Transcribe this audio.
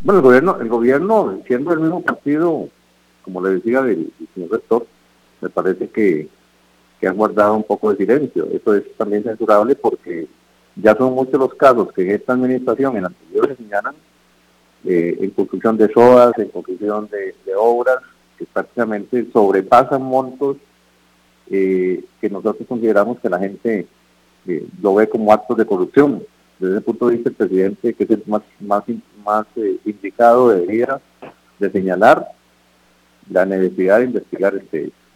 Bueno, el gobierno, siendo el mismo partido, como le decía el señor rector, me parece que han guardado un poco de silencio. Eso es también censurable porque ya son muchos los casos que en esta administración, en la anterior, se señalan en construcción de SOAS, en construcción de obras que prácticamente sobrepasan montos que nosotros consideramos que la gente lo ve como actos de corrupción. Desde ese punto de vista, el presidente, que es el más indicado, debería de señalar la necesidad de investigar este hecho.